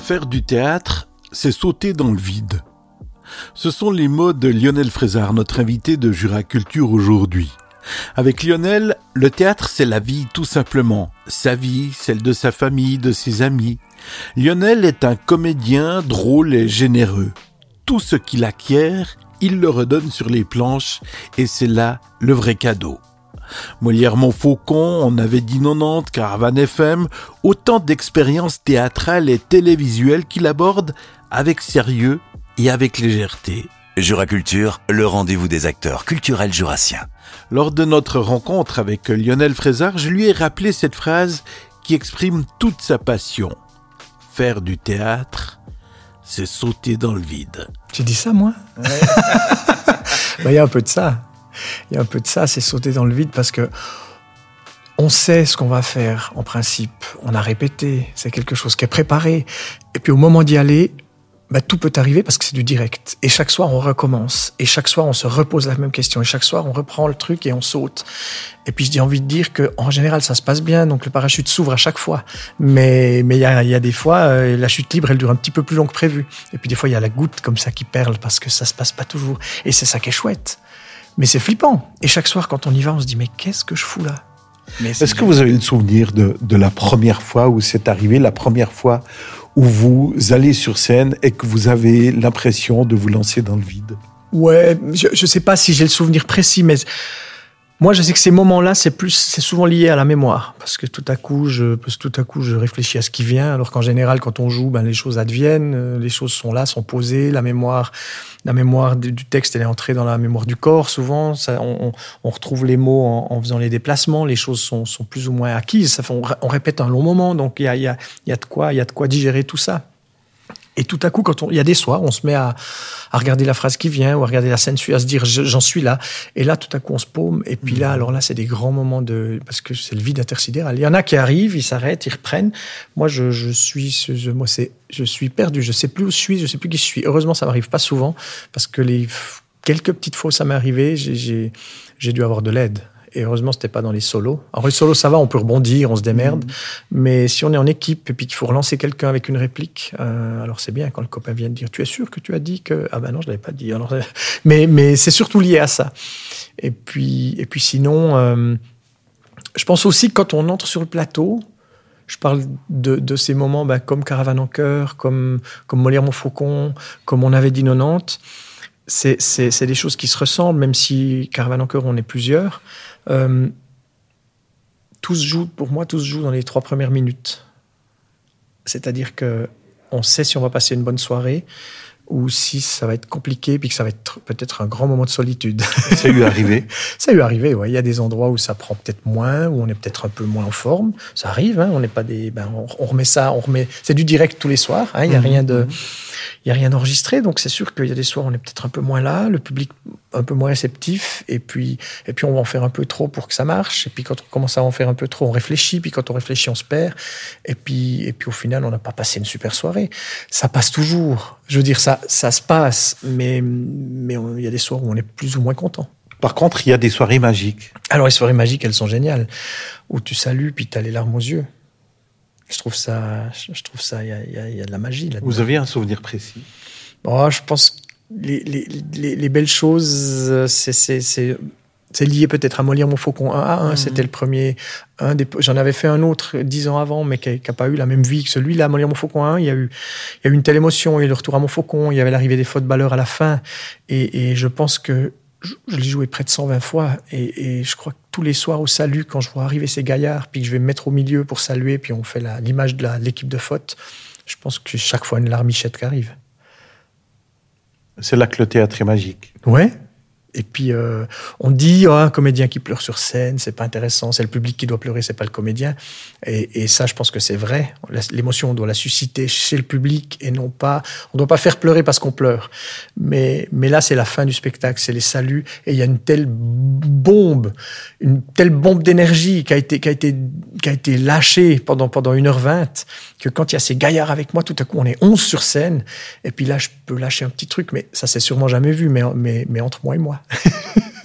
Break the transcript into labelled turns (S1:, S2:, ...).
S1: Faire du théâtre, c'est sauter dans le vide. Ce sont les mots de Lionel Frézard, notre invité de Jura Culture aujourd'hui. Avec Lionel, le théâtre, c'est la vie tout simplement. Sa vie, celle de sa famille, de ses amis. Lionel est un comédien drôle et généreux. Tout ce qu'il acquiert, il le redonne sur les planches et c'est là le vrai cadeau. Molière Montfaucon, On avait dit 90, Caravane FM, autant d'expériences théâtrales et télévisuelles qu'il aborde avec sérieux et avec légèreté.
S2: Jura Culture, le rendez-vous des acteurs culturels jurassiens.
S1: Lors de notre rencontre avec Lionel Frézard, je lui ai rappelé cette phrase qui exprime toute sa passion. Faire du théâtre, c'est sauter dans le vide.
S3: J'ai dit ça, moi? Ouais. Y a un peu de ça. Il y a un peu de ça, c'est sauter dans le vide parce que on sait ce qu'on va faire en principe. On a répété, c'est quelque chose qui est préparé. Et puis au moment d'y aller, tout peut arriver parce que c'est du direct. Et chaque soir, on recommence. Et chaque soir, on se repose la même question. Et chaque soir, on reprend le truc et on saute. Et puis, j'ai envie de dire qu'en général, ça se passe bien. Donc, le parachute s'ouvre à chaque fois. Mais il y a des fois, la chute libre, elle dure un petit peu plus long que prévu. Et puis, des fois, il y a la goutte comme ça qui perle parce que ça se passe pas toujours. Et c'est ça qui est chouette. Mais c'est flippant. Et chaque soir, quand on y va, on se dit, mais qu'est-ce que je fous là?
S1: Est-ce que vous avez le souvenir de la première fois où c'est arrivé, la première fois où vous allez sur scène et que vous avez l'impression de vous lancer dans le vide? Ouais,
S3: je sais pas si j'ai le souvenir précis, mais moi, je sais que ces moments-là, c'est souvent lié à la mémoire. Parce que tout à coup, je réfléchis à ce qui vient, alors qu'en général, quand on joue, les choses adviennent, les choses sont là, sont posées, la mémoire du texte, elle est entrée dans la mémoire du corps, souvent. Ça, on retrouve les mots en faisant les déplacements, les choses sont plus ou moins acquises. On répète un long moment, donc il y a de quoi digérer tout ça. Et tout à coup, il y a des soirs, on se met à regarder la phrase qui vient ou à regarder la scène suivante, à se dire j'en suis là. Et là, tout à coup, on se paume. Et puis là, alors là, c'est des grands moments parce que c'est le vide intersidéral. Il y en a qui arrivent, ils s'arrêtent, ils reprennent. Moi, je suis perdu. Je sais plus où je suis, je sais plus qui je suis. Heureusement, ça m'arrive pas souvent parce que quelques petites fois, ça m'est arrivé. J'ai dû avoir de l'aide. Et heureusement, c'était pas dans les solos. Alors, les solos, ça va, on peut rebondir, on se démerde. Mais si on est en équipe et puis qu'il faut relancer quelqu'un avec une réplique, alors c'est bien quand le copain vient de dire « Tu es sûr que tu as dit que… » Ah non, je l'avais pas dit. Alors, mais c'est surtout lié à ça. Et puis sinon, je pense aussi que quand on entre sur le plateau, je parle de ces moments comme Caravane en chœur, comme Molière Montfaucon, comme On avait dit 90. C'est des choses qui se ressemblent, même si Caravane en chœur, on est plusieurs. Tout se joue dans les 3 premières minutes. C'est-à-dire que on sait si on va passer une bonne soirée ou si ça va être compliqué puis que ça va être peut-être un grand moment de solitude.
S1: Ça a eu arrivé? Ça a eu arrivé,
S3: ouais. Il y a des endroits où ça prend peut-être moins, où on est peut-être un peu moins en forme. Ça arrive, hein. On n'est pas on remet ça, c'est du direct tous les soirs, hein. Il y a rien d'enregistré, donc c'est sûr qu'il y a des soirs où on est peut-être un peu moins là, le public un peu moins réceptif, et puis on va en faire un peu trop pour que ça marche, et puis quand on commence à en faire un peu trop, on réfléchit, puis quand on réfléchit, on se perd, et puis au final, on n'a pas passé une super soirée. Ça passe toujours. Je veux dire, ça se passe, mais il y a des soirs où on est plus ou moins content.
S1: Par contre, il y a des soirées magiques.
S3: Alors, les soirées magiques, elles sont géniales, où tu salues, puis tu as les larmes aux yeux. Je trouve ça, il y a de la magie là-dedans.
S1: Vous avez un souvenir précis?
S3: Je pense que les belles choses, c'est lié peut-être à Molière Montfaucon 1 à 1. C'était le premier. J'en avais fait un autre 10 ans avant, mais qui n'a pas eu la même vie que celui-là. Molière Montfaucon 1, il y a eu une telle émotion. Il y a eu le retour à Montfaucon. Il y avait l'arrivée des footballeurs à la fin. Et je pense que je l'ai joué près de 120 fois. Et je crois que tous les soirs au salut, quand je vois arriver ces gaillards, puis que je vais me mettre au milieu pour saluer, puis on fait l'image de l'équipe de foot, je pense que chaque fois une larmichette qui arrive.
S1: C'est là que le théâtre est magique.
S3: Ouais. Et puis, on dit, un comédien qui pleure sur scène, c'est pas intéressant, c'est le public qui doit pleurer, c'est pas le comédien. Et ça, je pense que c'est vrai. L'émotion, on doit la susciter chez le public et non pas, on doit pas faire pleurer parce qu'on pleure. Mais là, c'est la fin du spectacle, c'est les saluts. Et il y a une telle bombe d'énergie qui a été lâchée pendant 1h20 que quand il y a ces gaillards avec moi, tout à coup, on est 11 sur scène. Et puis là, je peux lâcher un petit truc, mais ça, c'est sûrement jamais vu, mais entre moi et moi.